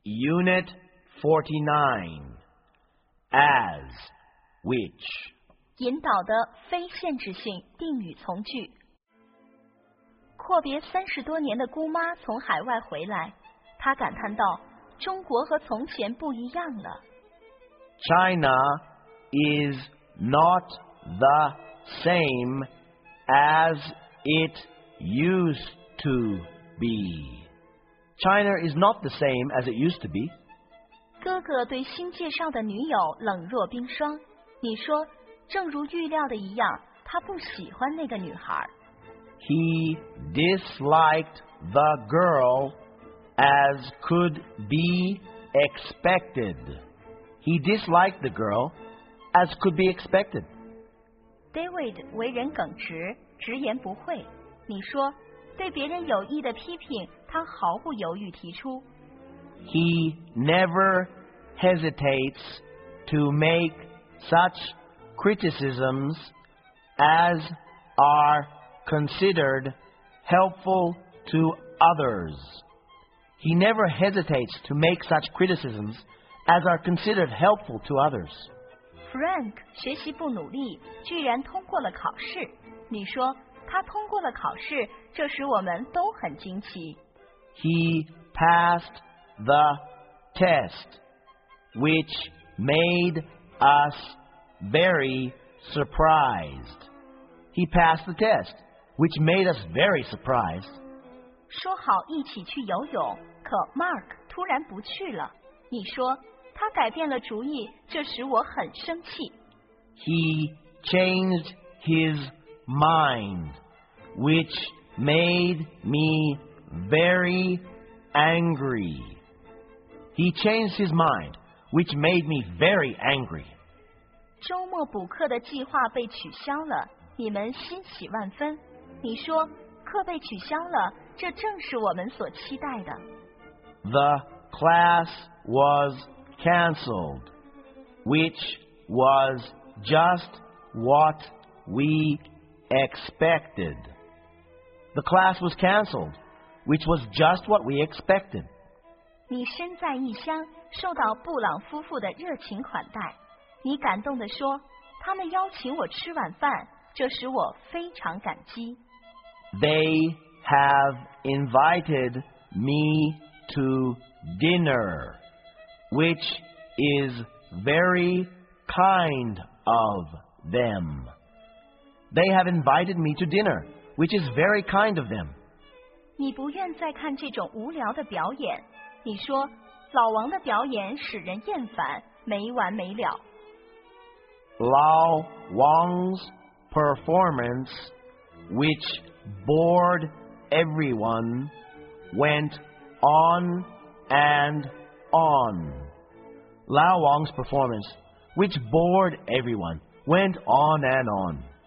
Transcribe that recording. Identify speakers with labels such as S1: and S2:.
S1: Unit 49 As which
S2: 引导的非限制性定语从句。阔别30多年的姑妈从海外回来，她感叹道：中国和从前不一样了。
S1: China is not the same as it used to be. China is not the same as it used to be.
S2: 哥哥对新介绍的女友冷若冰霜，你说正如预料的一样，他不喜欢那个女孩。
S1: He disliked the girl as could be expected. He disliked the girl as could be expected.
S2: David 为人耿直，直言不讳。你说对别人有益的批评，他毫不犹豫提出。
S1: He never hesitates to make such criticisms as are considered helpful to others. He never hesitates to make such criticisms as are considered helpful to others.
S2: Frank 学习不努力，居然通过了考试。你说他通过了考试，这使我们都很惊奇。
S1: He passed the test, which made us very surprised. He passed the test, which made us very surprised.
S2: 说好一起去游泳，可 Mark 突然不去了。你说他改变了主意，这使我很生气。
S1: He changed his mind, which made me very angry. He changed his mind, which made me very angry.
S2: 周末补课的计划被取消了，你们欣喜万分。你说课被取消了，这正是我们所期待的。
S1: The class was cancelled, which was just what we expected. The class was cancelled, which was just what we expected.
S2: 你身在异乡，受到布朗夫妇的热情款待。你感动地说，他们邀请我吃晚饭，这使我非常感激。
S1: They have invited me to dinner, which is very kind of them. They have invited me to dinner, which is very kind of them.
S2: 你不愿再看这种无聊的表演。你说老王的表演使人厌烦，没完没了。
S1: Lao Wang's performance, which bored everyone, went on and on. Lao Wang's performance, which bored everyone, went on and on.